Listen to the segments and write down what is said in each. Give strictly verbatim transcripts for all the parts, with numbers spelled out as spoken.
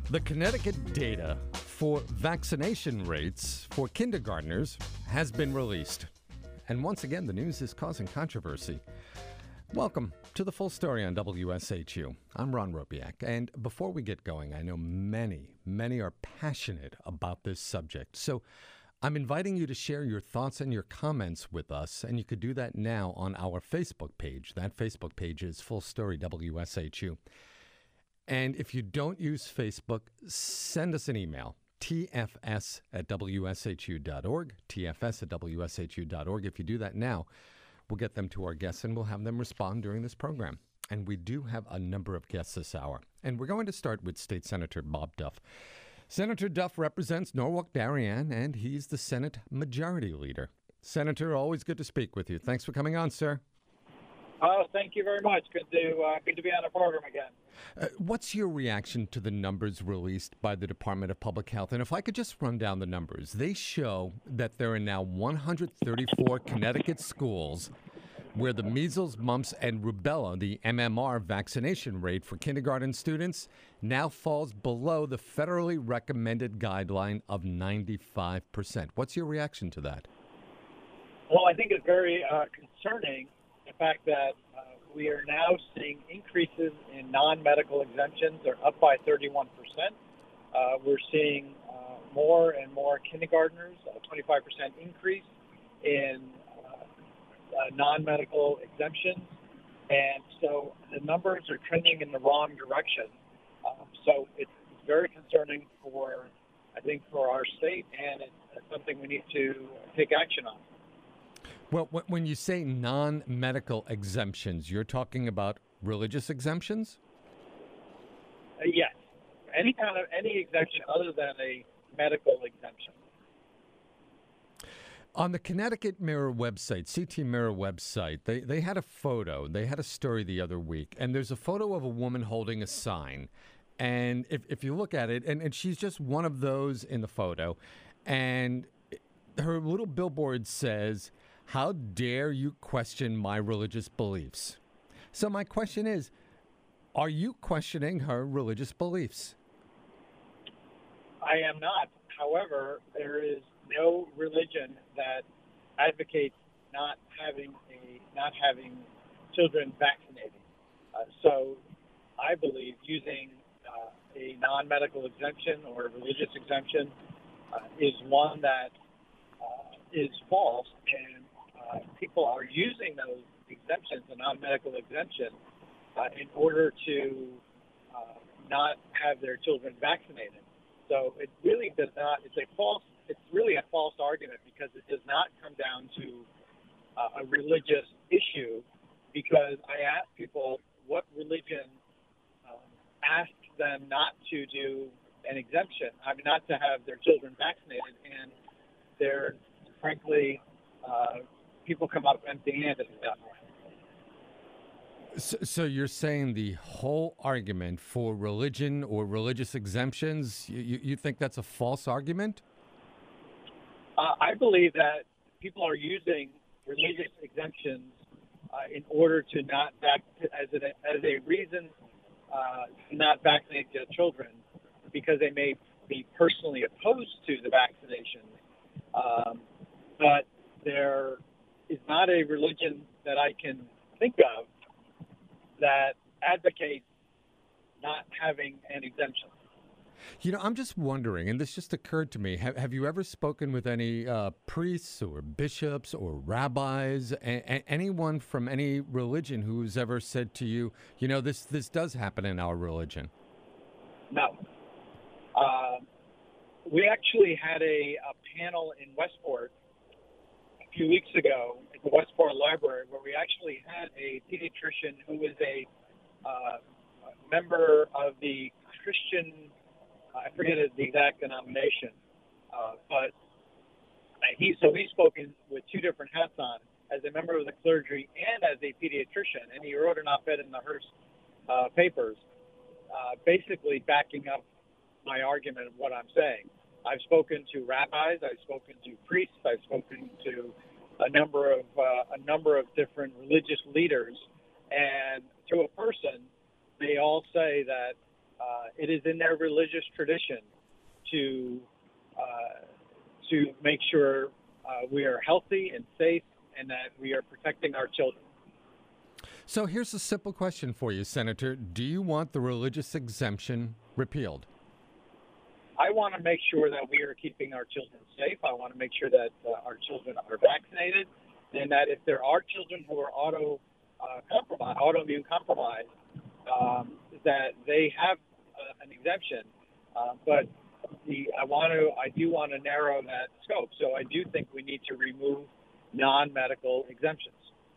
The Connecticut data for vaccination rates for kindergartners has been released. And once again, the news is causing controversy. Welcome to the full story on W S H U. I'm Ron Robiak, and before we get going, I know many, many are passionate about this subject. So I'm inviting you to share your thoughts and your comments with us, and you could do that now on our Facebook page. That Facebook page is Full Story W S H U. And if you don't use Facebook, send us an email, T F S at W S H U dot org, T F S at W S H U dot org. If you do that now, we'll get them to our guests and we'll have them respond during this program. And we do have a number of guests this hour. And we're going to start with State Senator Bob Duff. Senator Duff represents Norwalk Darien, and he's the Senate Majority Leader. Senator, always good to speak with you. Thanks for coming on, sir. Oh, thank you very much. Good to uh, good to be on the program again. Uh, what's your reaction to the numbers released by the Department of Public Health? And if I could just run down the numbers, they show that there are now one hundred thirty-four Connecticut schools where the measles, mumps, and rubella, the M M R vaccination rate for kindergarten students, now falls below the federally recommended guideline of ninety-five percent. What's your reaction to that? Well, I think it's very uh, concerning, the fact that uh, we are now seeing increases in non-medical exemptions. They're up by thirty-one percent. Uh, we're seeing uh, more and more kindergartners, a twenty-five percent increase in Uh, non-medical exemptions, and so the numbers are trending in the wrong direction. Um, so it's very concerning for, I think, for our state, and it's something we need to take action on. Well, when you say non-medical exemptions, you're talking about religious exemptions? Uh, yes, any kind of any exemption other than a medical exemption. On the Connecticut Mirror website, C T Mirror website, they, they had a photo. They had a story the other week, and there's a photo of a woman holding a sign. And if, if you look at it, and, and she's just one of those in the photo, and her little billboard says, "How dare you question my religious beliefs?" So my question is, are you questioning her religious beliefs? I am not. However, there is no religion that advocates not having a not having children vaccinated. Uh, so, I believe using uh, a non-medical exemption or a religious exemption uh, is one that uh, is false, and uh, people are using those exemptions, a non-medical exemption, uh, in order to uh, not have their children vaccinated. So it really does not. It's a false. It's really a false argument, because it does not come down to uh, a religious issue. Because I ask people what religion um, asked them not to do an exemption, I mean, not to have their children vaccinated, and they're frankly uh, people come up empty-handed at that point. So, so you're saying the whole argument for religion or religious exemptions, you, you think that's a false argument? Uh, I believe that people are using religious exemptions uh, in order to not vac- as a, as a reason uh, to not vaccinate their children, because they may be personally opposed to the vaccination. Um, but there is not a religion that I can think of that advocates not having an exemption. You know, I'm just wondering, and this just occurred to me, have, have you ever spoken with any uh, priests or bishops or rabbis, a- a- anyone from any religion who's ever said to you, you know, this, this does happen in our religion? No. Uh, we actually had a, a panel in Westport a few weeks ago at the Westport Library, where we actually had a pediatrician who was a uh, member of the Christian, I forget the exact denomination, uh, but he so he's spoken with two different hats on, as a member of the clergy and as a pediatrician, and he wrote an op-ed in the Hearst uh, papers, uh, basically backing up my argument of what I'm saying. I've spoken to rabbis, I've spoken to priests, I've spoken to a number of uh, a number of different religious leaders, and to a person, they all say that uh, it is in their religious tradition to uh, to make sure uh, we are healthy and safe and that we are protecting our children. So here's a simple question for you, Senator. Do you want the religious exemption repealed? I want to make sure that we are keeping our children safe. I want to make sure that uh, our children are vaccinated, and that if there are children who are auto uh, compromised, autoimmune compromised, um, that they have uh, an exemption. Uh, but the I want to I do want to narrow that scope. So I do think we need to remove non-medical exemptions.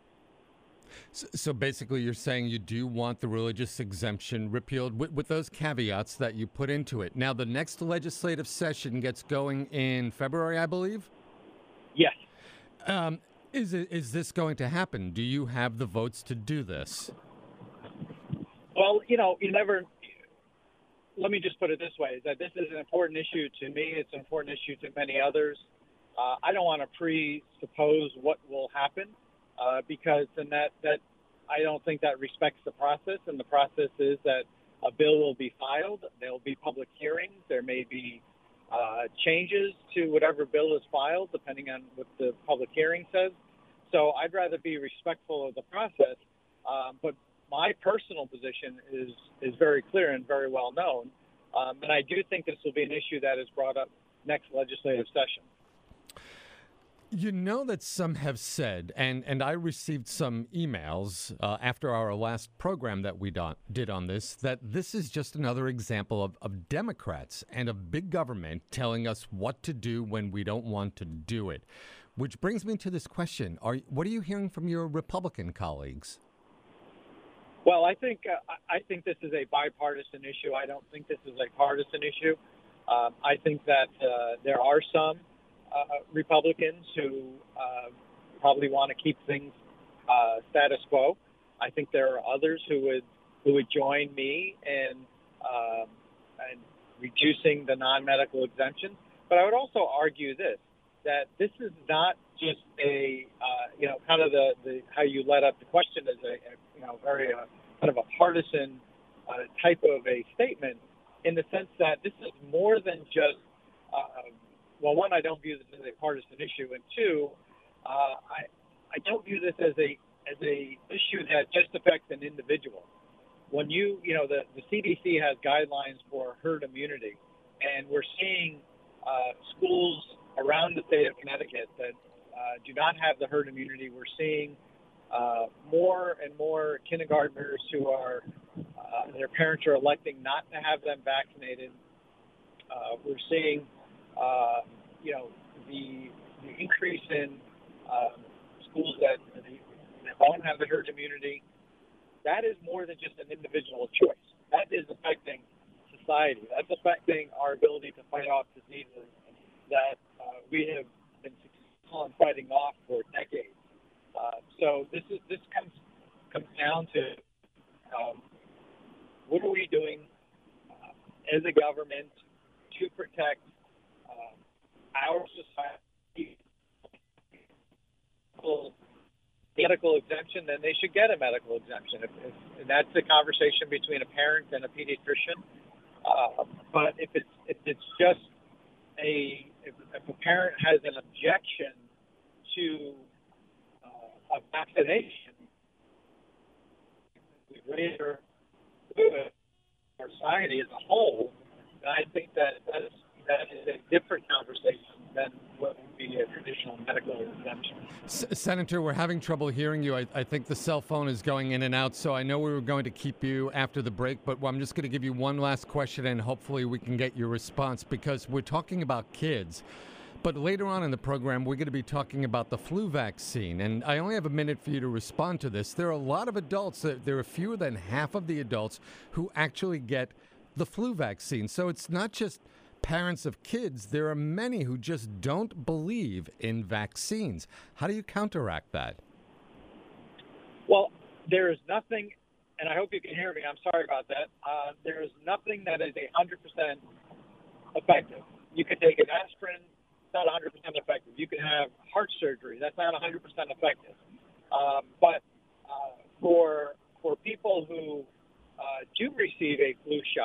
So, so basically, you're saying you do want the religious exemption repealed with, with those caveats that you put into it. Now, the next legislative session gets going in February, I believe? Yes. Um, is, it, is this going to happen? Do you have the votes to do this? Well, you know, you never – let me just put it this way, is that this is an important issue to me. It's an important issue to many others. Uh, I don't want to presuppose what will happen. Uh, because then that, that I don't think that respects the process, and the process is that a bill will be filed, there will be public hearings, there may be uh, changes to whatever bill is filed depending on what the public hearing says. So I'd rather be respectful of the process, um, but my personal position is, is very clear and very well known, um, and I do think this will be an issue that is brought up next legislative session. You know that some have said, and, and I received some emails uh, after our last program that we do, did on this, that this is just another example of, of Democrats and of big government telling us what to do when we don't want to do it. Which brings me to this question. Are, what are you hearing from your Republican colleagues? Well, I think uh, I think this is a bipartisan issue. I don't think this is a partisan issue. Um, I think that uh, there are some Uh, Republicans who uh, probably want to keep things uh, status quo. I think there are others who would who would join me in um, in reducing the non-medical exemptions. But I would also argue this: that this is not just a uh, you know kind of the, the how you led up the question as a, a you know very uh, kind of a partisan uh, type of a statement, in the sense that this is more than just uh, Well, one, I don't view this as a partisan issue, and two, uh, I I don't view this as a as a issue that just affects an individual. When you you know the, the C D C has guidelines for herd immunity, and we're seeing uh, schools around the state of Connecticut that uh, do not have the herd immunity. We're seeing uh, more and more kindergartners who are uh, their parents are electing not to have them vaccinated. Uh, we're seeing Uh, you know, the, the increase in uh, schools that, that don't have the herd immunity, that is more than just an individual choice. That is affecting society. That's affecting our ability to fight off diseases that uh, we have been successful in fighting off for decades. Uh, so this is this comes comes down to um, what are we doing uh, as a government to protect our society. Medical exemption, then they should get a medical exemption. If, if, and that's a conversation between a parent and a pediatrician. Uh, but if it's if it's just a if, if a parent has an objection to uh, a vaccination, we raise our, our society as a whole. And I think that that's that is a different conversation than what would be a traditional medical exemption. S- Senator, we're having trouble hearing you. I, I think the cell phone is going in and out, so I know we were going to keep you after the break, but I'm just going to give you one last question, and hopefully we can get your response, because we're talking about kids. But later on in the program, we're going to be talking about the flu vaccine, and I only have a minute for you to respond to this. There are a lot of adults, there are fewer than half of the adults who actually get the flu vaccine. So it's not just parents of kids, there are many who just don't believe in vaccines. How do you counteract that? Well, there is nothing, and I hope you can hear me, I'm sorry about that. Uh, there is nothing that is one hundred percent effective. You can take an aspirin, it's not one hundred percent effective. You can have heart surgery, that's not one hundred percent effective. Um, but uh, for, for people who uh, do receive a flu shot,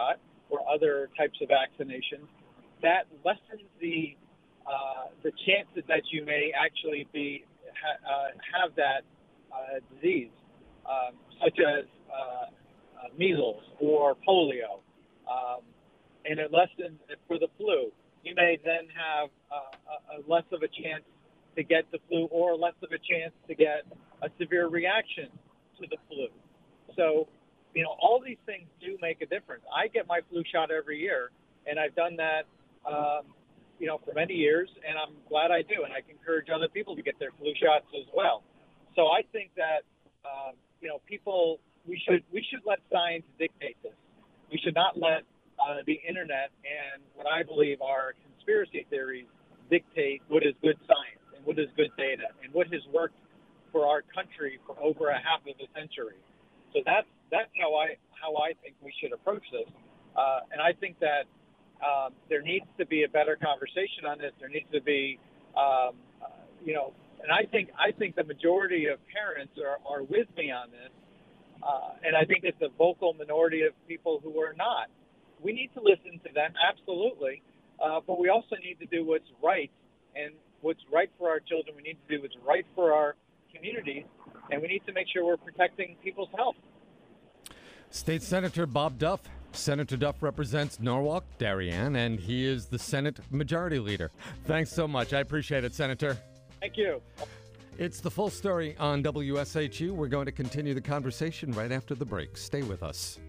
or other types of vaccinations, that lessens the uh, the chances that you may actually be ha- uh, have that uh, disease, um, such as uh, uh, measles or polio, um, and it lessens it for the flu. You may then have uh, a, a less of a chance to get the flu, or less of a chance to get a severe reaction to the flu. So, you know, all these things do make a difference. I get my flu shot every year, and I've done that, um, you know, for many years, and I'm glad I do. And I encourage other people to get their flu shots as well. So I think that, um, you know, people, we should we should let science dictate this. We should not let uh, the internet and what I believe are conspiracy theories dictate what is good science and what is good data and what has worked for our country for over a half of a century. So that's that's how I how I think we should approach this, uh, and I think that um, there needs to be a better conversation on this. There needs to be, um, uh, you know, and I think I think the majority of parents are, are with me on this, uh, and I think it's a vocal minority of people who are not. We need to listen to them, absolutely, uh, but we also need to do what's right, and what's right for our children. We need to do what's right for our communities, and we need to make sure we're protecting people's health. State Senator Bob Duff. Senator Duff represents Norwalk, Darien, and he is the Senate Majority Leader. Thanks so much. I appreciate it, Senator. Thank you. It's The Full Story on W S H U. We're going to continue the conversation right after the break. Stay with us.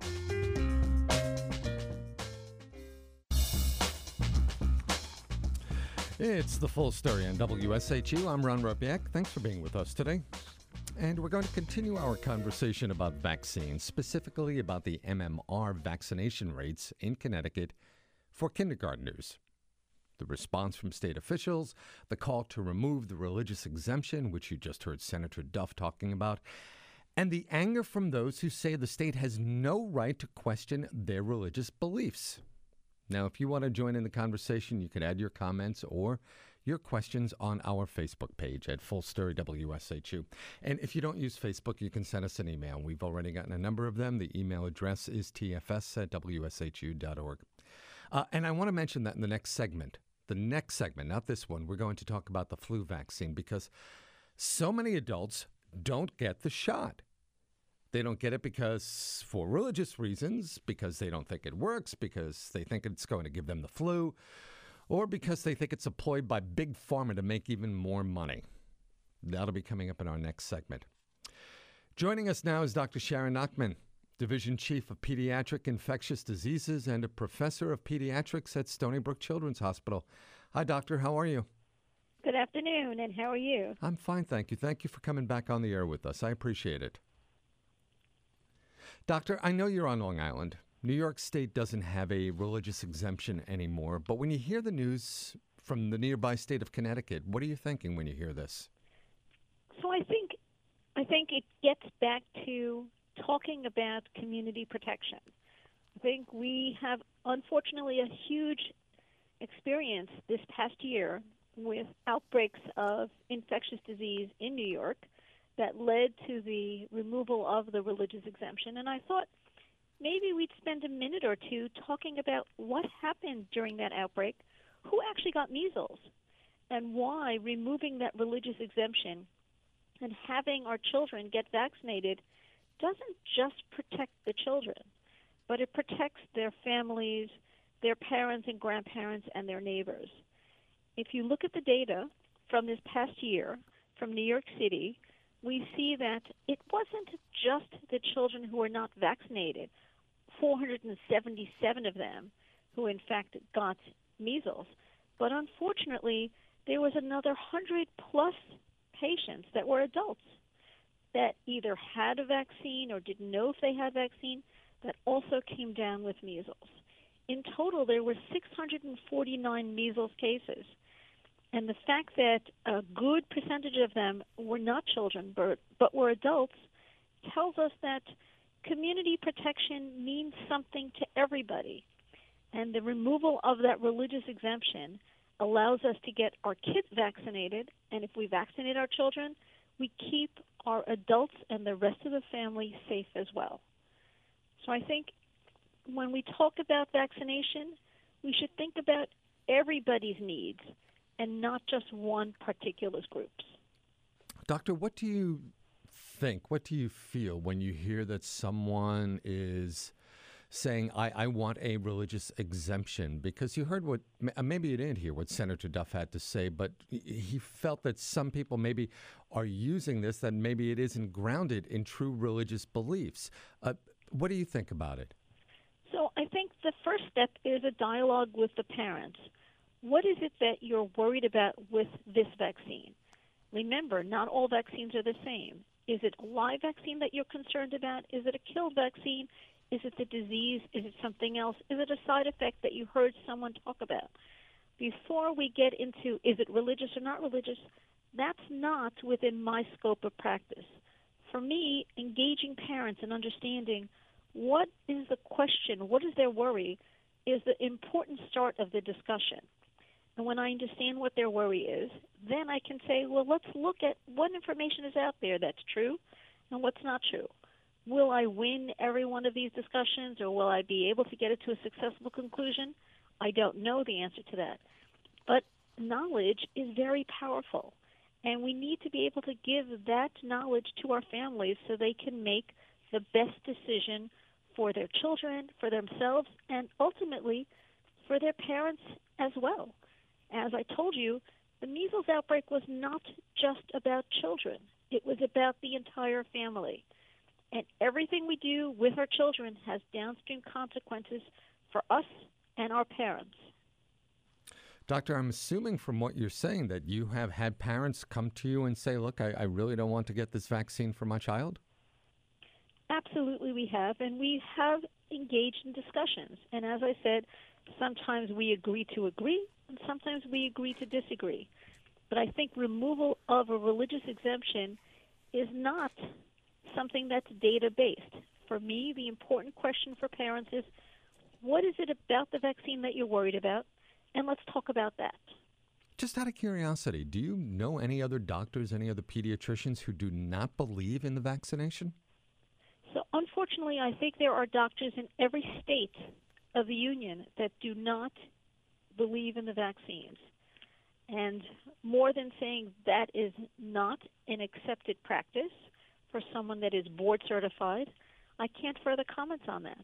It's The Full Story on W S H U. I'm Ron Robiak. Thanks for being with us today. And we're going to continue our conversation about vaccines, specifically about the M M R vaccination rates in Connecticut for kindergartners. The response from state officials, the call to remove the religious exemption, which you just heard Senator Duff talking about, and the anger from those who say the state has no right to question their religious beliefs. Now, if you want to join in the conversation, you can add your comments or your questions on our Facebook page at Full Story W S H U. And if you don't use Facebook, you can send us an email. We've already gotten a number of them. The email address is t f s at w s h u dot org. Uh, and I want to mention that in the next segment, the next segment, not this one, we're going to talk about the flu vaccine because so many adults don't get the shot. They don't get it because, for religious reasons, because they don't think it works, because they think it's going to give them the flu, or because they think it's a ploy by Big Pharma to make even more money. That'll be coming up in our next segment. Joining us now is Doctor Sharon Nachman, Division Chief of Pediatric Infectious Diseases and a Professor of Pediatrics at Stony Brook Children's Hospital. Hi, Doctor. How are you? Good afternoon, and how are you? I'm fine, thank you. Thank you for coming back on the air with us. I appreciate it. Doctor, I know you're on Long Island. New York State doesn't have a religious exemption anymore, but when you hear the news from the nearby state of Connecticut, what are you thinking when you hear this? So I think I think it gets back to talking about community protection. I think we have, unfortunately, a huge experience this past year with outbreaks of infectious disease in New York that led to the removal of the religious exemption. And I thought maybe we'd spend a minute or two talking about what happened during that outbreak, who actually got measles, and why removing that religious exemption and having our children get vaccinated doesn't just protect the children, but it protects their families, their parents and grandparents, and their neighbors. If you look at the data from this past year from New York City, we see that it wasn't just the children who were not vaccinated, four hundred seventy-seven of them who in fact got measles, but unfortunately there was another one hundred plus patients that were adults that either had a vaccine or didn't know if they had a vaccine that also came down with measles. In total, there were six hundred forty-nine measles cases. And the fact that a good percentage of them were not children, but, but were adults, tells us that community protection means something to everybody. And the removal of that religious exemption allows us to get our kids vaccinated. And if we vaccinate our children, we keep our adults and the rest of the family safe as well. So I think when we talk about vaccination, we should think about everybody's needs and not just one particular group's. Doctor, what do you think, what do you feel when you hear that someone is saying, I, I want a religious exemption? Because you heard what, maybe you didn't hear what Senator Duff had to say, but he felt that some people maybe are using this, that maybe it isn't grounded in true religious beliefs. Uh, what do you think about it? So I think the first step is a dialogue with the parents. What is it that you're worried about with this vaccine? Remember, not all vaccines are the same. Is it a live vaccine that you're concerned about? Is it a killed vaccine? Is it the disease? Is it something else? Is it a side effect that you heard someone talk about? Before we get into is it religious or not religious, that's not within my scope of practice. For me, engaging parents and understanding what is the question, what is their worry, is the important start of the discussion. And when I understand what their worry is, then I can say, well, let's look at what information is out there that's true and what's not true. Will I win every one of these discussions, or will I be able to get it to a successful conclusion? I don't know the answer to that. But knowledge is very powerful, and we need to be able to give that knowledge to our families so they can make the best decision for their children, for themselves, and ultimately for their parents as well. As I told you, the measles outbreak was not just about children. It was about the entire family. And everything we do with our children has downstream consequences for us and our parents. Doctor, I'm assuming from what you're saying that you have had parents come to you and say, look, I, I really don't want to get this vaccine for my child? Absolutely we have, and we have engaged in discussions. And as I said, sometimes we agree to agree, and sometimes we agree to disagree. But I think removal of a religious exemption is not something that's data-based. For me, the important question for parents is, what is it about the vaccine that you're worried about? And let's talk about that. Just out of curiosity, do you know any other doctors, any other pediatricians who do not believe in the vaccination? So unfortunately, I think there are doctors in every state of the union that do not believe in the vaccines. And more than saying that is not an accepted practice for someone that is board certified, I can't further comment on that.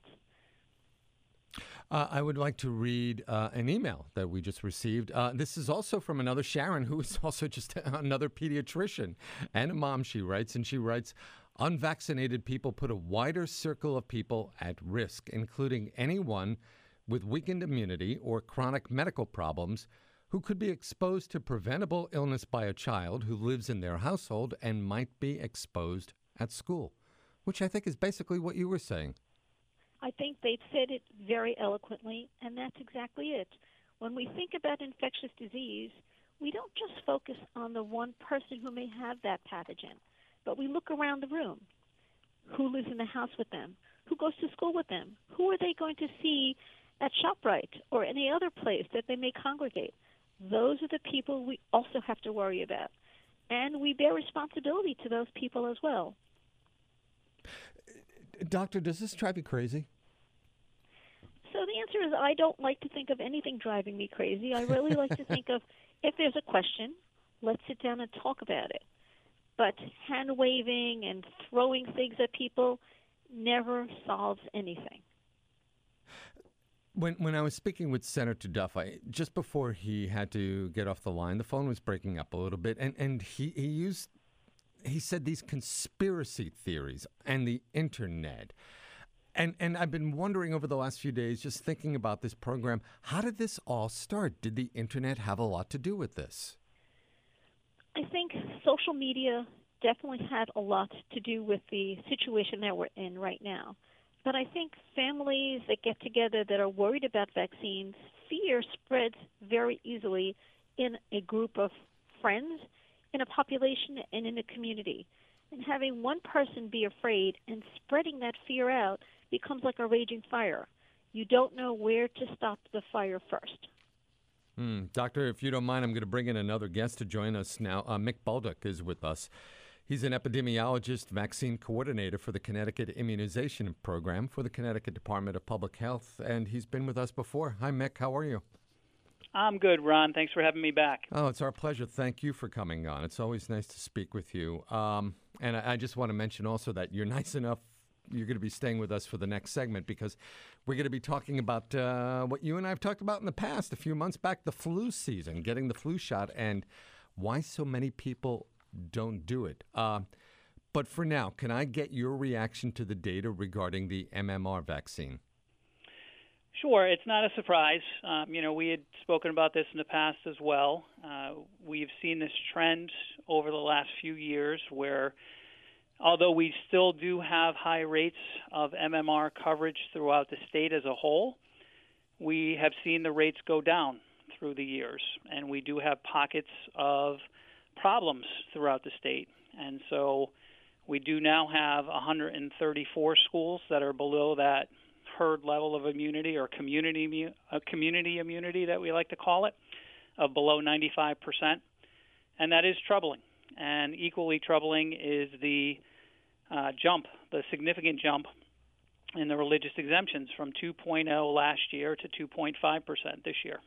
Uh, I would like to read uh, an email that we just received. Uh, this is also from another Sharon, who is also just another pediatrician and a mom, she writes. And she writes, unvaccinated people put a wider circle of people at risk, including anyone with weakened immunity or chronic medical problems who could be exposed to preventable illness by a child who lives in their household and might be exposed at school, which I think is basically what you were saying. I think they've said it very eloquently, and that's exactly it. When we think about infectious disease, we don't just focus on the one person who may have that pathogen, but we look around the room. Who lives in the house with them? Who goes to school with them? Who are they going to see at ShopRite or any other place that they may congregate? Those are the people we also have to worry about. And we bear responsibility to those people as well. Doctor, does this drive you crazy? So the answer is I don't like to think of anything driving me crazy. I really like to think of, if there's a question, let's sit down and talk about it. But hand-waving and throwing things at people never solves anything. When when I was speaking with Senator Duff, I, just before he had to get off the line, the phone was breaking up a little bit, and, and he, he used, he said these conspiracy theories and the internet. And and I've been wondering over the last few days, just thinking about this program, how did this all start? Did the internet have a lot to do with this? I think social media definitely had a lot to do with the situation that we're in right now. But I think families that get together that are worried about vaccines, fear spreads very easily in a group of friends, in a population, and in a community. And having one person be afraid and spreading that fear out becomes like a raging fire. You don't know where to stop the fire first. Hmm. Doctor, if you don't mind, I'm going to bring in another guest to join us now. Uh, Mick Baldock is with us. He's an epidemiologist, vaccine coordinator for the Connecticut Immunization Program for the Connecticut Department of Public Health, and he's been with us before. Hi, Mick. How are you? I'm good, Ron. Thanks for having me back. Oh, it's our pleasure. Thank you for coming on. It's always nice to speak with you. Um, and I, I just want to mention also that you're nice enough. You're going to be staying with us for the next segment because we're going to be talking about uh, what you and I have talked about in the past, a few months back, the flu season, getting the flu shot, and why so many people don't do it. Uh, but for now, can I get your reaction to the data regarding the M M R vaccine? Sure. It's not a surprise. Um, you know, we had spoken about this in the past as well. Uh, we've seen this trend over the last few years where, although we still do have high rates of M M R coverage throughout the state as a whole, we have seen the rates go down through the years, and we do have pockets of problems throughout the state. And so we do now have one hundred thirty-four schools that are below that herd level of immunity, or community uh, community immunity that we like to call it, of below ninety-five percent. And that is troubling. And equally troubling is the uh, jump, the significant jump in the religious exemptions from two point oh last year to two point five percent this year.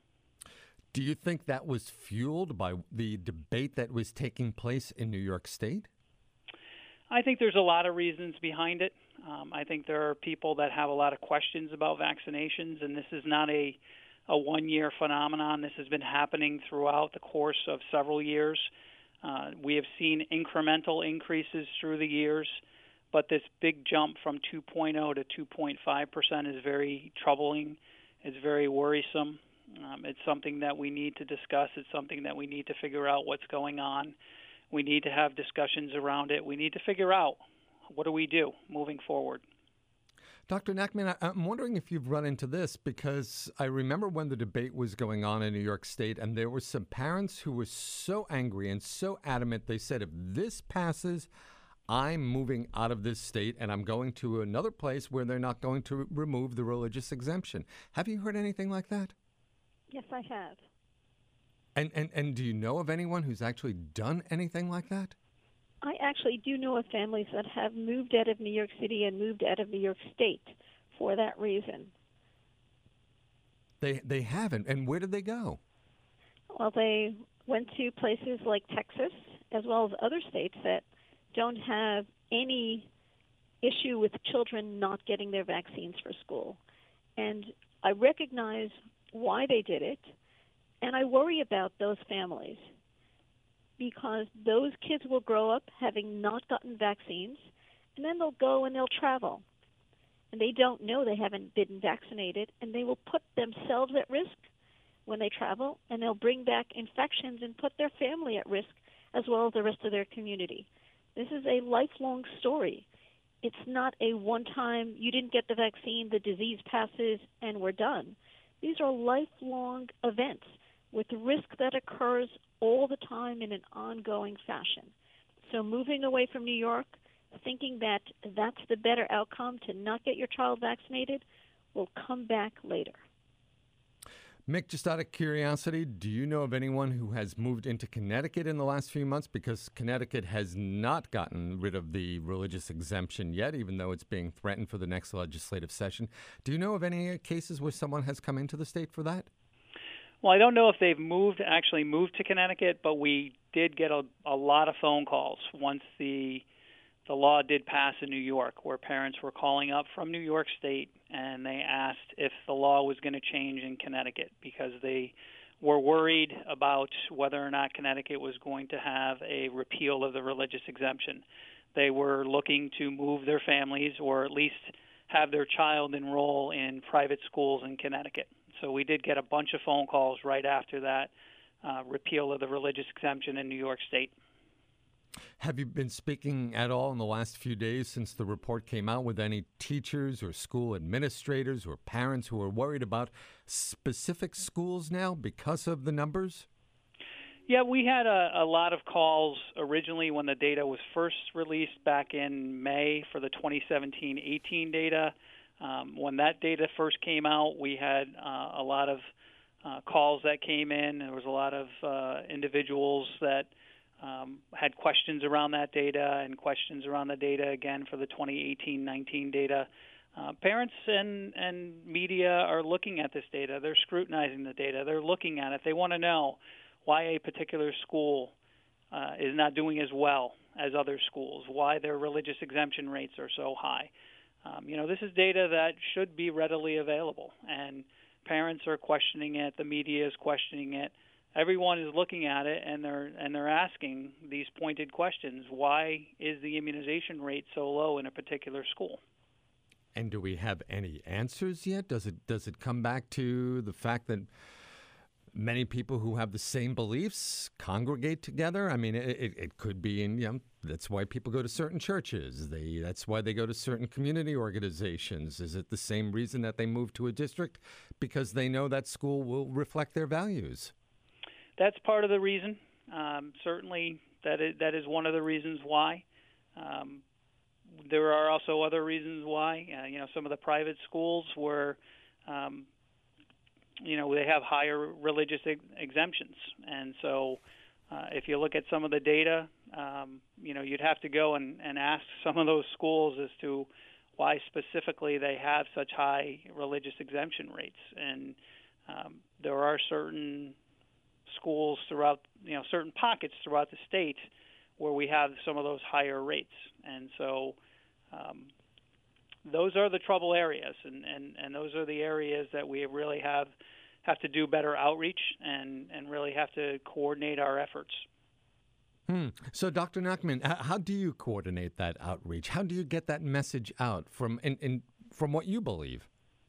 Do you think that was fueled by the debate that was taking place in New York State? I think there's a lot of reasons behind it. Um, I think there are people that have a lot of questions about vaccinations, and this is not a, a one-year phenomenon. This has been happening throughout the course of several years. Uh, we have seen incremental increases through the years, but this big jump from two point oh to two point five percent is very troubling. It's very worrisome. Um, it's something that we need to discuss. It's something that we need to figure out what's going on. We need to have discussions around it. We need to figure out, what do we do moving forward? Doctor Nachman, I, I'm wondering if you've run into this, because I remember when the debate was going on in New York State, and there were some parents who were so angry and so adamant. They said, if this passes, I'm moving out of this state and I'm going to another place where they're not going to remove the religious exemption. Have you heard anything like that? Yes, I have. And, and and do you know of anyone who's actually done anything like that? I actually do know of families that have moved out of New York City and moved out of New York State for that reason. They they haven't. And where did they go? Well, they went to places like Texas, as well as other states that don't have any issue with children not getting their vaccines for school. And I recognize why they did it, and I worry about those families because those kids will grow up having not gotten vaccines, and then they'll go and they'll travel. And they don't know they haven't been vaccinated, and they will put themselves at risk when they travel, and they'll bring back infections and put their family at risk as well as the rest of their community. This is a lifelong story. It's not a one-time, you didn't get the vaccine, the disease passes, and we're done. These are lifelong events with risk that occurs all the time in an ongoing fashion. So moving away from New York, thinking that that's the better outcome to not get your child vaccinated, will come back later. Mick, just out of curiosity, do you know of anyone who has moved into Connecticut in the last few months? Because Connecticut has not gotten rid of the religious exemption yet, even though it's being threatened for the next legislative session. Do you know of any cases where someone has come into the state for that? Well, I don't know if they've moved, actually moved to Connecticut, but we did get a, a lot of phone calls once the the law did pass in New York, where parents were calling up from New York State and they asked if the law was going to change in Connecticut because they were worried about whether or not Connecticut was going to have a repeal of the religious exemption. They were looking to move their families or at least have their child enroll in private schools in Connecticut. So we did get a bunch of phone calls right after that uh, repeal of the religious exemption in New York State. Have you been speaking at all in the last few days since the report came out with any teachers or school administrators or parents who are worried about specific schools now because of the numbers? Yeah, we had a, a lot of calls originally when the data was first released back in May for the twenty seventeen eighteen data. Um, when that data first came out, we had uh, a lot of uh, calls that came in. There was a lot of uh, individuals that um, had questions around that data and questions around the data again for the twenty eighteen nineteen data. Uh, parents and, and media are looking at this data. They're scrutinizing the data. They're looking at it. They want to know why a particular school uh, is not doing as well as other schools, why their religious exemption rates are so high. Um, you know, this is data that should be readily available, and parents are questioning it. The media is questioning it. Everyone is looking at it, and they're and they're asking these pointed questions. Why is the immunization rate so low in a particular school? And do we have any answers yet? Does it does it come back to the fact that many people who have the same beliefs congregate together? I mean, it, it, it could be in, you know, that's why people go to certain churches. They that's why they go to certain community organizations. Is it the same reason that they move to a district? Because they know that school will reflect their values. That's part of the reason. Um, certainly, that is, that is one of the reasons why. Um, There are also other reasons why. Uh, you know, some of the private schools were, um, you know, they have higher religious ex- exemptions. And so uh, if you look at some of the data, um, you know, you'd have to go and, and ask some of those schools as to why specifically they have such high religious exemption rates. And um, there are certain schools throughout, you know, certain pockets throughout the state where we have some of those higher rates. And so um, those are the trouble areas, and, and, and those are the areas that we really have have to do better outreach and, and really have to coordinate our efforts. Hmm. So, Doctor Nachman, how do you coordinate that outreach? How do you get that message out from in, in, from what you believe?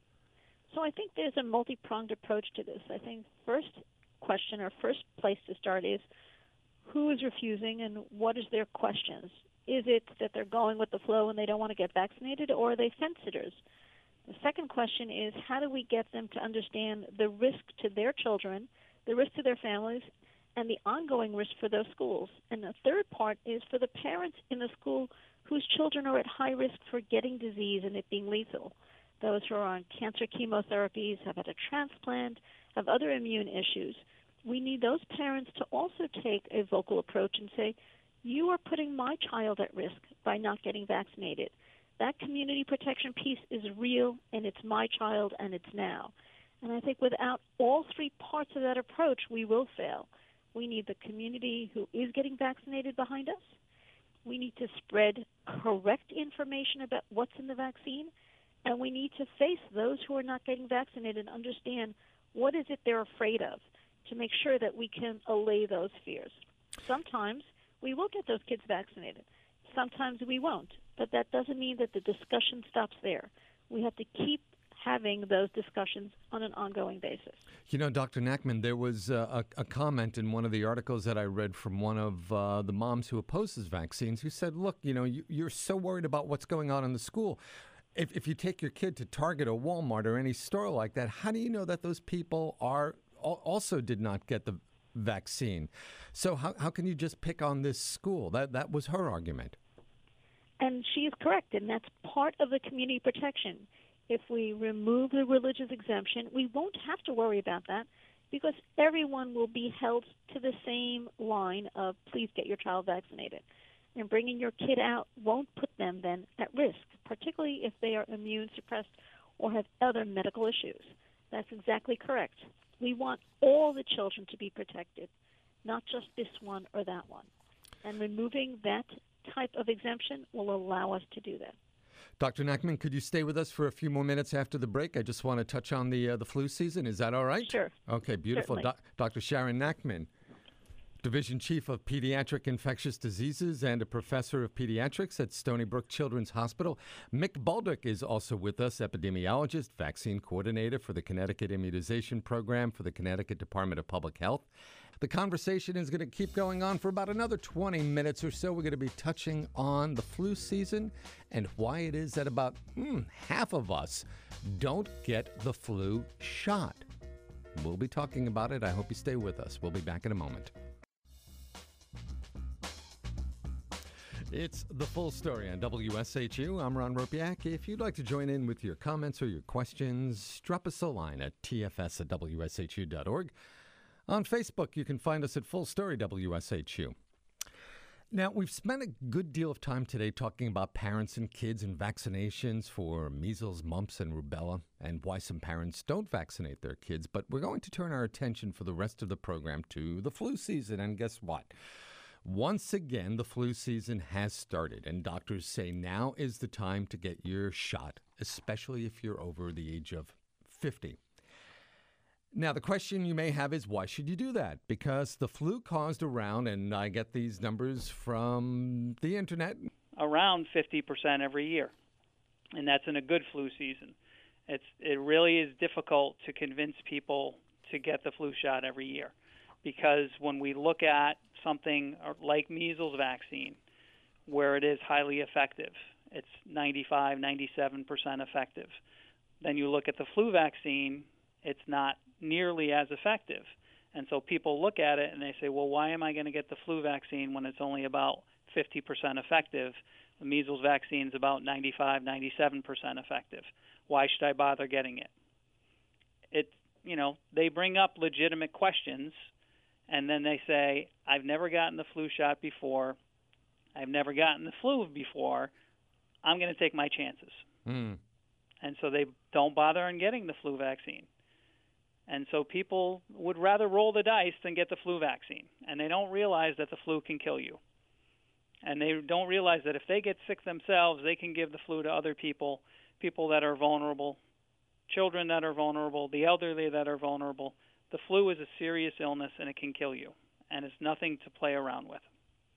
So I think there's a multi-pronged approach to this. I think first question or first place to start is who is refusing and what is their questions? Is it that they're going with the flow and they don't want to get vaccinated, or are they fence-sitters? The second question is how do we get them to understand the risk to their children, the risk to their families, and the ongoing risk for those schools? And the third part is for the parents in the school whose children are at high risk for getting disease and it being lethal. Those who are on cancer chemotherapies, have had a transplant, have other immune issues. We need those parents to also take a vocal approach and say, you are putting my child at risk by not getting vaccinated. That community protection piece is real, and it's my child, and it's now. And I think without all three parts of that approach, we will fail. We need the community who is getting vaccinated behind us. We need to spread correct information about what's in the vaccine, and we need to face those who are not getting vaccinated and understand what is it they're afraid of to make sure that we can allay those fears. Sometimes we will get those kids vaccinated. Sometimes we won't. But that doesn't mean that the discussion stops there. We have to keep having those discussions on an ongoing basis. You know, Doctor Nachman, there was uh, a, a comment in one of the articles that I read from one of uh, the moms who opposes vaccines who said, look, you know, you, you're so worried about what's going on in the school. If, if you take your kid to Target or Walmart or any store like that, how do you know that those people are also did not get the vaccine? So how how can you just pick on this school? That that was her argument. And she is correct, and that's part of the community protection. If we remove the religious exemption, we won't have to worry about that because everyone will be held to the same line of please get your child vaccinated. And bringing your kid out won't put them then at risk, particularly if they are immune suppressed or have other medical issues. That's exactly correct. We want all the children to be protected, not just this one or that one. And removing that type of exemption will allow us to do that. Doctor Nachman, could you stay with us for a few more minutes after the break? I just want to touch on the uh, the flu season. Is that all right? Sure. Okay, beautiful. Do- Doctor Sharon Nachman, Division Chief of Pediatric Infectious Diseases and a Professor of Pediatrics at Stony Brook Children's Hospital. Mick Baldock is also with us, epidemiologist, vaccine coordinator for the Connecticut Immunization Program for the Connecticut Department of Public Health. The conversation is going to keep going on for about another twenty minutes or so. We're going to be touching on the flu season and why it is that about hmm, half of us don't get the flu shot. We'll be talking about it. I hope you stay with us. We'll be back in a moment. It's The Full Story on W S H U. I'm Ron Ropiak. If you'd like to join in with your comments or your questions, drop us a line at t f s at w s h u dot org. On Facebook, you can find us at Full Story W S H U. Now, we've spent a good deal of time today talking about parents and kids and vaccinations for measles, mumps, and rubella, and why some parents don't vaccinate their kids. But we're going to turn our attention for the rest of the program to the flu season. And guess what? Once again, the flu season has started, and doctors say now is the time to get your shot, especially if you're over the age of fifty. Now, the question you may have is, why should you do that? Because the flu caused around, and I get these numbers from the internet, around fifty percent every year, and that's in a good flu season. It's It really is difficult to convince people to get the flu shot every year, because when we look at something like measles vaccine, where it is highly effective, it's ninety-five, ninety-seven percent effective. Then you look at the flu vaccine, it's not nearly as effective. And so people look at it and they say, well, why am I going to get the flu vaccine when it's only about fifty percent effective? The measles vaccine is about ninety-five, ninety-seven percent effective. Why should I bother getting it? It, you know, they bring up legitimate questions, and then they say, I've never gotten the flu shot before. I've never gotten the flu before. I'm going to take my chances. Mm. And so they don't bother on getting the flu vaccine. And so people would rather roll the dice than get the flu vaccine. And they don't realize that the flu can kill you. And they don't realize that if they get sick themselves, they can give the flu to other people, people that are vulnerable, children that are vulnerable, the elderly that are vulnerable. The flu is a serious illness, and it can kill you. And it's nothing to play around with.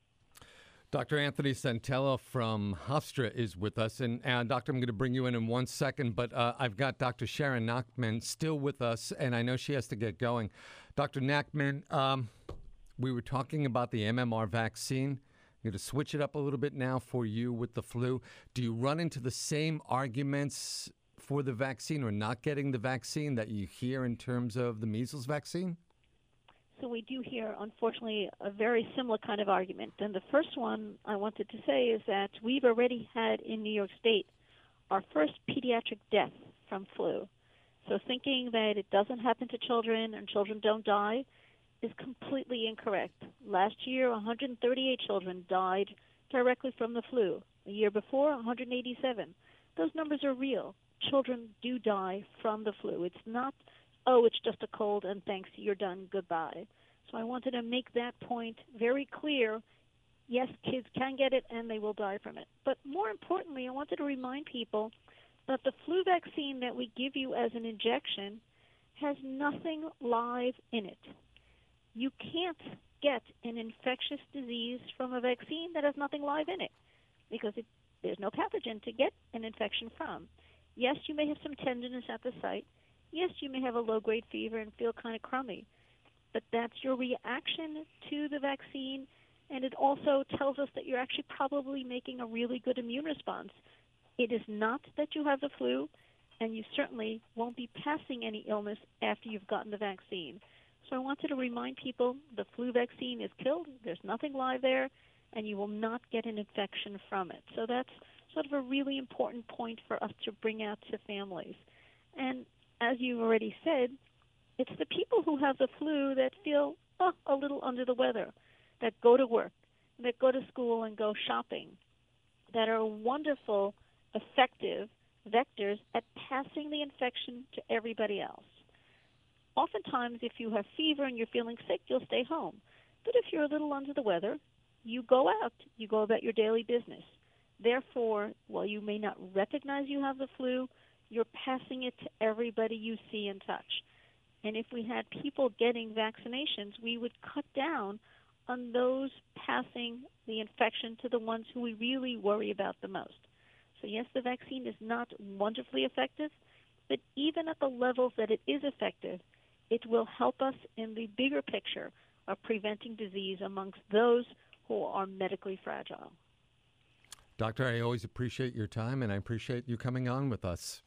Doctor Anthony Santella from Hofstra is with us. And, uh, Doctor, I'm going to bring you in in one second, but uh, I've got Doctor Sharon Nachman still with us, and I know she has to get going. Doctor Nachman, um, we were talking about the M M R vaccine. I'm going to switch it up a little bit now for you with the flu. Do you run into the same arguments for the vaccine or not getting the vaccine that you hear in terms of the measles vaccine? So we do hear, unfortunately, a very similar kind of argument. And the first one I wanted to say is that we've already had in New York State our first pediatric death from flu. So thinking that it doesn't happen to children and children don't die is completely incorrect. Last year, one hundred thirty-eight children died directly from the flu. The year before, one hundred eighty-seven. Those numbers are real. Children do die from the flu. It's not, oh, it's just a cold and thanks, you're done, goodbye. So I wanted to make that point very clear. Yes, kids can get it and they will die from it. But more importantly, I wanted to remind people that the flu vaccine that we give you as an injection has nothing live in it. You can't get an infectious disease from a vaccine that has nothing live in it because it, there's no pathogen to get an infection from. Yes, you may have some tenderness at the site. Yes, you may have a low-grade fever and feel kind of crummy, but that's your reaction to the vaccine, and it also tells us that you're actually probably making a really good immune response. It is not that you have the flu, and you certainly won't be passing any illness after you've gotten the vaccine. So I wanted to remind people the flu vaccine is killed. There's nothing live there, and you will not get an infection from it. So that's sort of a really important point for us to bring out to families. And as you already said, it's the people who have the flu that feel oh, a little under the weather, that go to work, that go to school and go shopping, that are wonderful, effective vectors at passing the infection to everybody else. Oftentimes, if you have fever and you're feeling sick, you'll stay home. But if you're a little under the weather, you go out, you go about your daily business. Therefore, while you may not recognize you have the flu, you're passing it to everybody you see and touch. And if we had people getting vaccinations, we would cut down on those passing the infection to the ones who we really worry about the most. So yes, the vaccine is not wonderfully effective, but even at the levels that it is effective, it will help us in the bigger picture of preventing disease amongst those who are medically fragile. Doctor, I always appreciate your time, and I appreciate you coming on with us.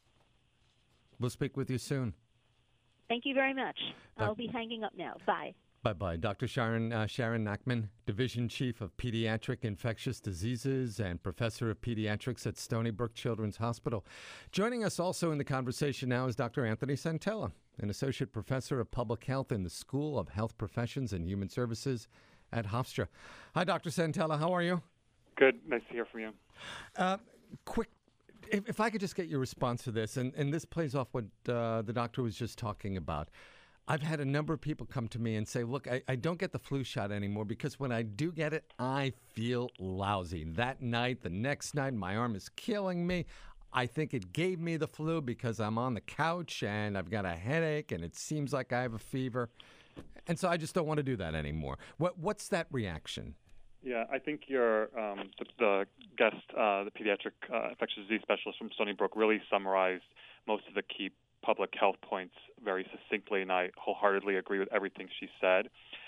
We'll speak with you soon. Thank you very much. Doc- I'll be hanging up now. Bye. Bye-bye. Doctor Sharon, uh, Sharon Nachman, Division Chief of Pediatric Infectious Diseases and Professor of Pediatrics at Stony Brook Children's Hospital. Joining us also in the conversation now is Doctor Anthony Santella, an Associate Professor of Public Health in the School of Health Professions and Human Services at Hofstra. Hi, Doctor Santella. How are you? Good. Nice to hear from you. Uh, quick, if, if I could just get your response to this, and, and this plays off what uh, the doctor was just talking about. I've had a number of people come to me and say, look, I, I don't get the flu shot anymore because when I do get it, I feel lousy. That night, the next night, my arm is killing me. I think it gave me the flu because I'm on the couch and I've got a headache and it seems like I have a fever. And so I just don't want to do that anymore. What What's that reaction? Yeah, I think your um, the, the guest, uh, the pediatric uh, infectious disease specialist from Stony Brook, really summarized most of the key public health points very succinctly, and I wholeheartedly agree with everything she said.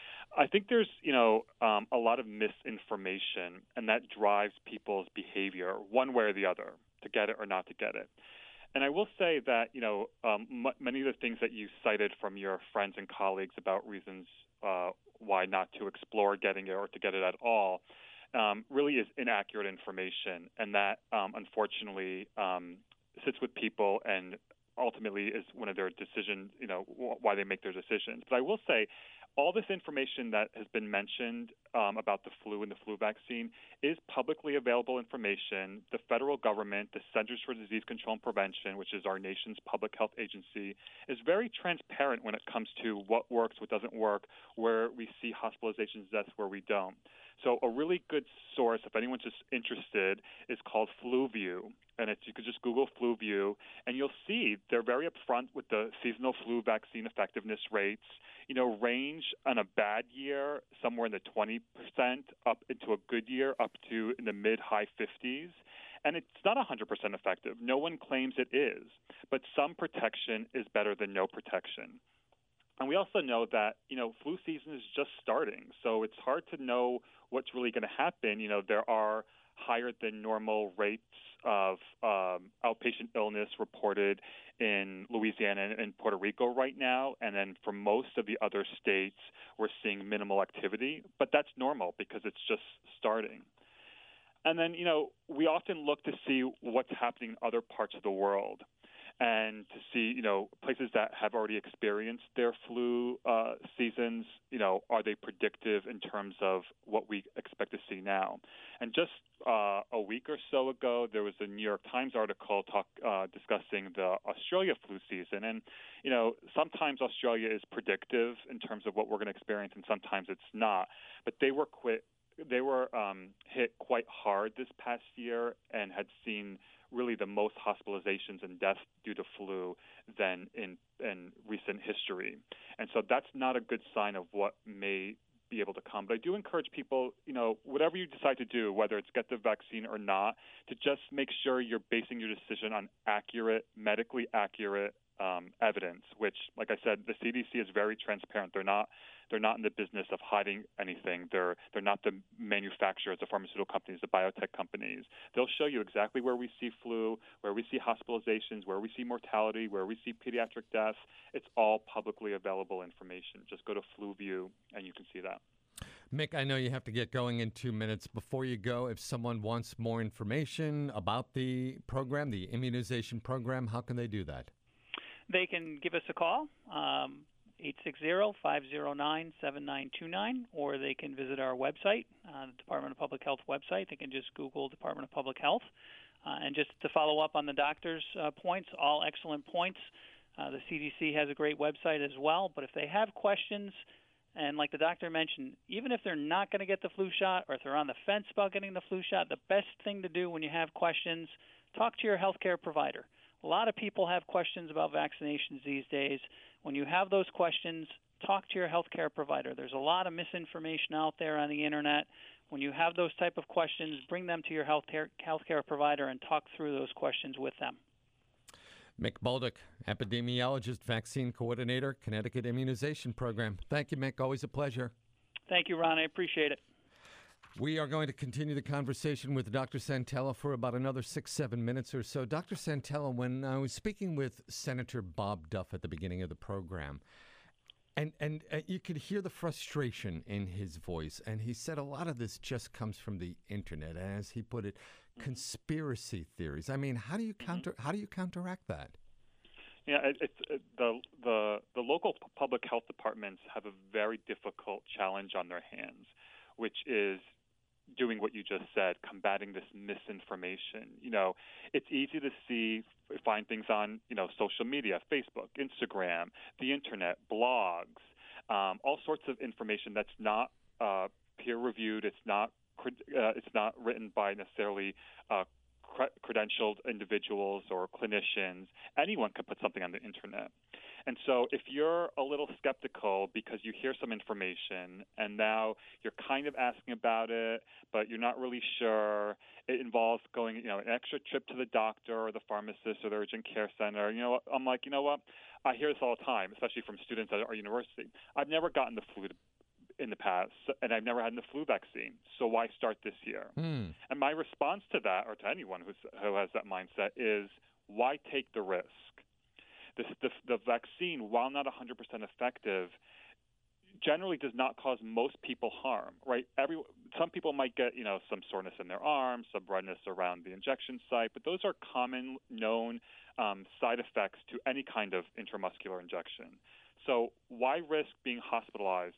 I think there's, you know, um, a lot of misinformation, and that drives people's behavior one way or the other, to get it or not to get it. And I will say that, you know, um, m- many of the things that you cited from your friends and colleagues about reasons uh, why not to explore getting it or to get it at all um, really is inaccurate information, and that, um, unfortunately, um, sits with people and ultimately is one of their decisions, you know, why they make their decisions. But I will say all this information that has been mentioned um, about the flu and the flu vaccine is publicly available information. The federal government, the Centers for Disease Control and Prevention, which is our nation's public health agency, is very transparent when it comes to what works, what doesn't work, where we see hospitalizations, deaths, where we don't. So a really good source, if anyone's just interested, is called FluView. And it's, you could just Google FluView, and you'll see they're very upfront with the seasonal flu vaccine effectiveness rates, you know, range on a bad year somewhere in the twenty percent up into a good year up to in the mid-high fifties. And it's not one hundred percent effective. No one claims it is. But some protection is better than no protection. And we also know that, you know, flu season is just starting. So it's hard to know what's really going to happen. You know, there are higher than normal rates of um, outpatient illness reported in Louisiana and Puerto Rico right now. And then for most of the other states, we're seeing minimal activity. But that's normal because it's just starting. And then, you know, we often look to see what's happening in other parts of the world and to see, you know, places that have already experienced their flu uh, seasons, you know, are they predictive in terms of what we expect to see now? And just uh, a week or so ago, there was a New York Times article talk, uh, discussing the Australia flu season. And, you know, sometimes Australia is predictive in terms of what we're going to experience, and sometimes it's not. But they were quit. They were um, hit quite hard this past year and had seen really the most hospitalizations and deaths due to flu than in, in recent history. And so that's not a good sign of what may be able to come. But I do encourage people, you know, whatever you decide to do, whether it's get the vaccine or not, to just make sure you're basing your decision on accurate, medically accurate um, evidence, which, like I said, the C D C is very transparent. They're not They're not in the business of hiding anything. They're they're not the manufacturers, the pharmaceutical companies, the biotech companies. They'll show you exactly where we see flu, where we see hospitalizations, where we see mortality, where we see pediatric deaths. It's all publicly available information. Just go to FluView and you can see that. Mick, I know you have to get going in two minutes. Before you go, if someone wants more information about the program, the immunization program, how can they do that? They can give us a call, um, eight six zero, five zero nine, seven nine two nine, or they can visit our website, uh, the Department of Public Health website. They can just Google Department of Public Health. Uh, and just to follow up on the doctor's uh, points, all excellent points. Uh, the C D C has a great website as well. But if they have questions, and like the doctor mentioned, even if they're not going to get the flu shot or if they're on the fence about getting the flu shot, the best thing to do when you have questions, talk to your healthcare provider. A lot of people have questions about vaccinations these days. When you have those questions, talk to your healthcare provider. There's a lot of misinformation out there on the internet. When you have those type of questions, bring them to your healthcare healthcare provider and talk through those questions with them. Mick Bolduc, epidemiologist, vaccine coordinator, Connecticut Immunization Program. Thank you, Mick. Always a pleasure. Thank you, Ron. I appreciate it. We are going to continue the conversation with Doctor Santella for about another six, seven minutes or so. Doctor Santella, when I was speaking with Senator Bob Duff at the beginning of the program, and, and uh, you could hear the frustration in his voice, and he said a lot of this just comes from the internet, as he put it, mm-hmm. conspiracy theories. I mean, how do you counter? Mm-hmm. How do you counteract that? Yeah, it, it's it, the the the local public health departments have a very difficult challenge on their hands. which is doing what you just said, combating this misinformation. You know, it's easy to see, find things on, you know, social media, Facebook, Instagram, the internet, blogs, um, all sorts of information that's not uh, peer-reviewed. It's not uh, it's not written by necessarily uh, cre- credentialed individuals or clinicians. Anyone can put something on the internet. And so if you're a little skeptical because you hear some information and now you're kind of asking about it, but you're not really sure, it involves going, you know, an extra trip to the doctor or the pharmacist or the urgent care center. You know, I'm like, you know what? I hear this all the time, especially from students at our university. I've never gotten the flu in the past, and I've never had the flu vaccine. So why start this year? Mm. And my response to that, or to anyone who's, who has that mindset, is why take the risk? This, the, the vaccine, while not one hundred percent effective, generally does not cause most people harm, right? Every, some people might get, you know, some soreness in their arms, some redness around the injection site, but those are common known um, side effects to any kind of intramuscular injection. So why risk being hospitalized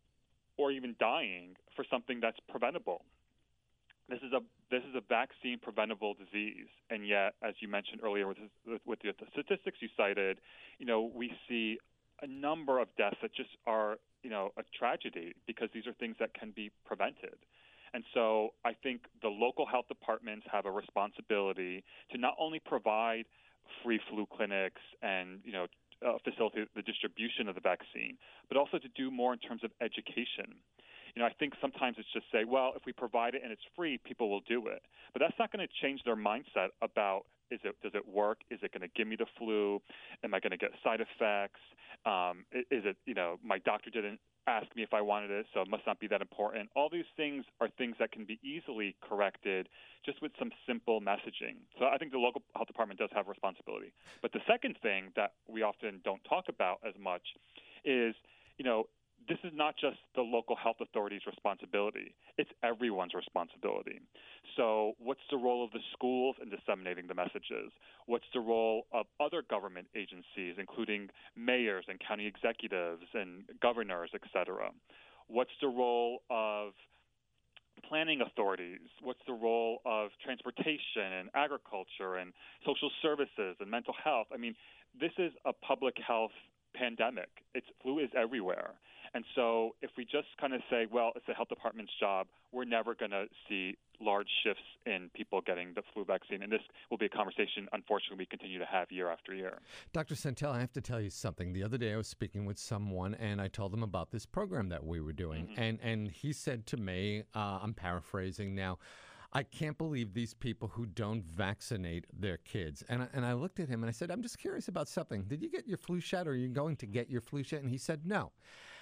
or even dying for something that's preventable? This is a this is a vaccine preventable disease, and yet, as you mentioned earlier with with, with the statistics you cited, you know, we see a number of deaths that just are, you know, a tragedy because these are things that can be prevented. And so I think the local health departments have a responsibility to not only provide free flu clinics and, you know, uh, facilitate the distribution of the vaccine, but also to do more in terms of education. You know, I think sometimes it's just say, well, if we provide it and it's free, people will do it. But that's not going to change their mindset about, is it, does it work? Is it going to give me the flu? Am I going to get side effects? Um, is it, you know, my doctor didn't ask me if I wanted it, so it must not be that important. All these things are things that can be easily corrected just with some simple messaging. So I think the local health department does have a responsibility. But the second thing that we often don't talk about as much is, you know, this is not just the local health authority's responsibility. It's everyone's responsibility. So what's the role of the schools in disseminating the messages? What's the role of other government agencies, including mayors and county executives and governors, et cetera? What's the role of planning authorities? What's the role of transportation and agriculture and social services and mental health? I mean, this is a public health pandemic. It's flu is everywhere. And so if we just kind of say, well, it's the health department's job, we're never going to see large shifts in people getting the flu vaccine. And this will be a conversation, unfortunately, we continue to have year after year. Doctor Santel, I have to tell you something. The other day I was speaking with someone, and I told them about this program that we were doing. Mm-hmm. And, and he said to me, uh, I'm paraphrasing now, I can't believe these people who don't vaccinate their kids. And I, and I looked at him and I said, I'm just curious about something. Did you get your flu shot, or are you going to get your flu shot? And he said, no.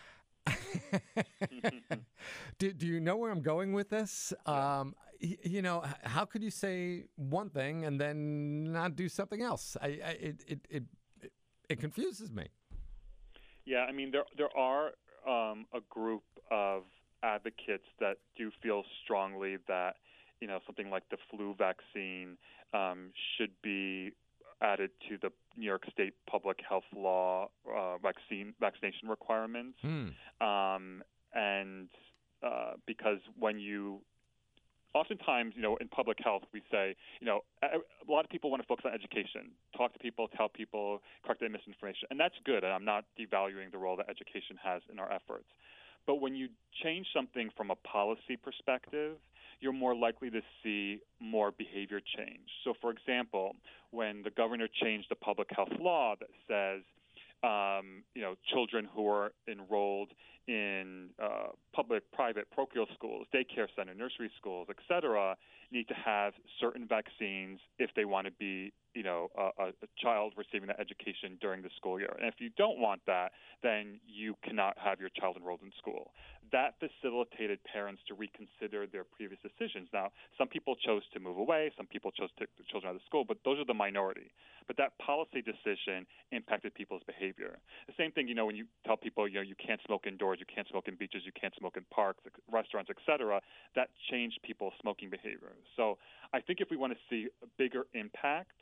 do, do you know where I'm going with this? Yeah. Um, y- you know, how could you say one thing and then not do something else? I, I it, it it it confuses me. Yeah, I mean, there there are um, a group of advocates that do feel strongly that, you know, something like the flu vaccine um, should be added to the New York State public health law uh, vaccine vaccination requirements. Mm. Um, and uh, because when you oftentimes, you know, in public health, we say, you know, a, a lot of people want to focus on education, talk to people, tell people, correct their misinformation. And that's good. And I'm not devaluing the role that education has in our efforts. But when you change something from a policy perspective, you're more likely to see more behavior change. So, for example, when the governor changed the public health law that says, um, you know, children who are enrolled in uh, public, private, parochial schools, daycare center, nursery schools, et cetera, need to have certain vaccines if they want to be, you know, a, a child receiving that education during the school year. And if you don't want that, then you cannot have your child enrolled in school. That facilitated parents to reconsider their previous decisions. Now, some people chose to move away, some people chose to take their children out of school, but those are the minority. But that policy decision impacted people's behavior. The same thing, you know, when you tell people, you know, you can't smoke indoors, you can't smoke in beaches, you can't smoke in parks, restaurants, et cetera, that changed people's smoking behavior. So I think if we want to see a bigger impact,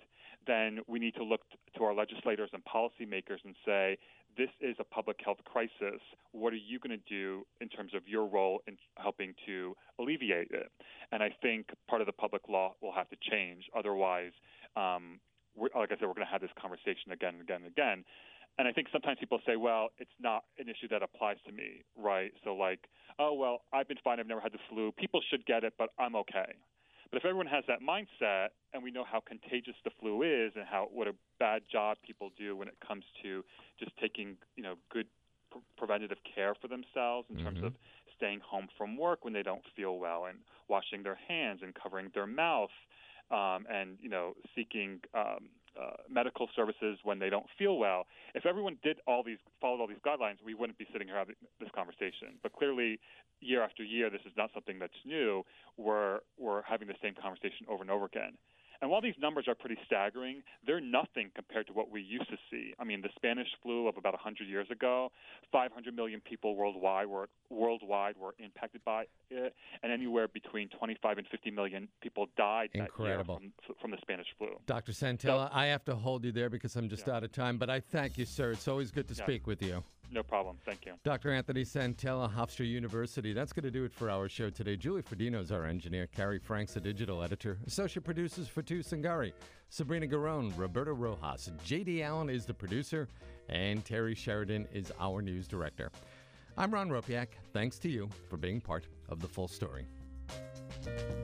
then we need to look to our legislators and policymakers and say, this is a public health crisis. What are you going to do in terms of your role in helping to alleviate it? And I think part of the public law will have to change. Otherwise, um, we're, like I said, we're going to have this conversation again and again and again. And I think sometimes people say, well, it's not an issue that applies to me, right? So like, oh, well, I've been fine. I've never had the flu. People should get it, but I'm okay. But if everyone has that mindset, and we know how contagious the flu is, and how what a bad job people do when it comes to just taking, you know, good pre- preventative care for themselves in mm-hmm. terms of staying home from work when they don't feel well, and washing their hands and covering their mouth, um, and you know, seeking um, uh, medical services when they don't feel well. If everyone did all these, followed all these guidelines, we wouldn't be sitting here having this conversation. But clearly, year after year, this is not something that's new. We're we're having the same conversation over and over again. And while these numbers are pretty staggering, they're nothing compared to what we used to see. I mean, the Spanish flu of about one hundred years ago, five hundred million people worldwide were worldwide were impacted by it, and anywhere between twenty-five and fifty million people died Incredible. that year from, from the Spanish flu. Doctor Santella, So, I have to hold you there because I'm just yeah. out of time, but I thank you, sir. It's always good to Yeah. speak with you. No problem. Thank you. Doctor Anthony Santella, Hofstra University. That's going to do it for our show today. Julie Ferdino is our engineer. Carrie Franks, the digital editor. Associate producers Fatu Sangari, Sabrina Garone, Roberto Rojas. J D Allen is the producer, and Terry Sheridan is our news director. I'm Ron Ropiak. Thanks to you for being part of The Full Story.